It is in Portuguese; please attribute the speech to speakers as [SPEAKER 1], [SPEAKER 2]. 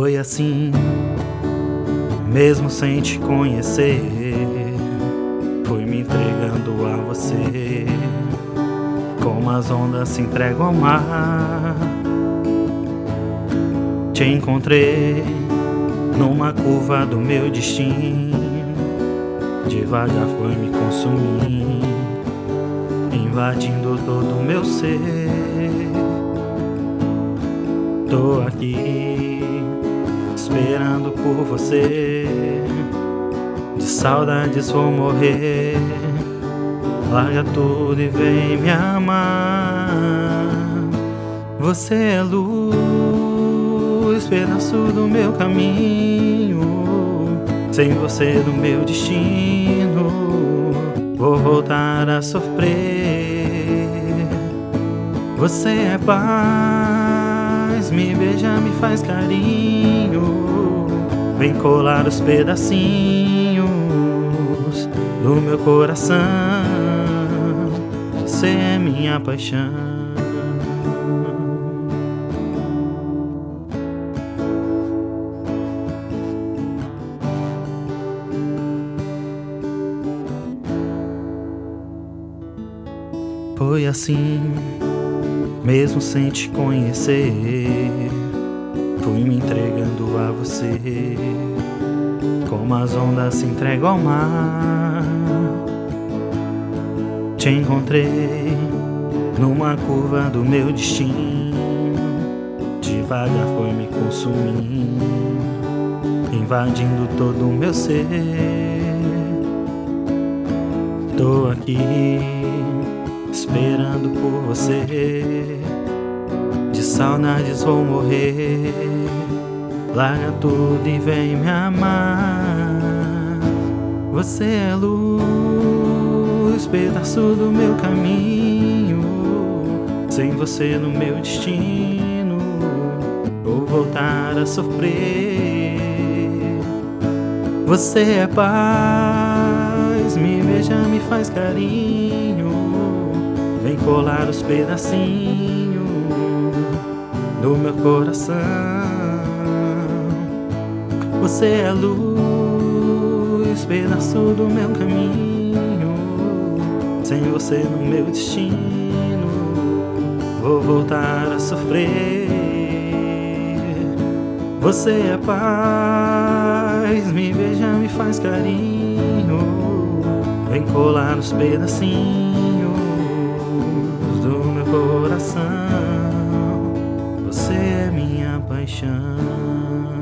[SPEAKER 1] Foi assim, mesmo sem te conhecer, fui me entregando a você, como as ondas se entregam ao mar. Te encontrei numa curva do meu destino, devagar foi me consumir, invadindo todo o meu ser. Tô aqui esperando por você, de saudades vou morrer. Larga tudo e vem me amar. Você é luz, pedaço do meu caminho. Sem você do meu destino, vou voltar a sofrer. Você é paz, me beija, me faz carinho. Vem colar os pedacinhos do meu coração. Você é minha paixão. Foi assim, mesmo sem te conhecer, fui me entregando a você, como as ondas se entregam ao mar. Te encontrei numa curva do meu destino, devagar foi me consumindo, invadindo todo o meu ser. Tô aqui esperando por você, de saudades vou morrer. Larga tudo e vem me amar. Você é luz, pedaço do meu caminho. Sem você no meu destino, vou voltar a sofrer. Você é paz, me beija, me faz carinho. Vem colar os pedacinhos do meu coração. Você é luz, pedaço do meu caminho. Sem você no meu destino, vou voltar a sofrer. Você é paz, me beija, me faz carinho. Vem colar os pedacinhos do meu coração. Você é minha paixão.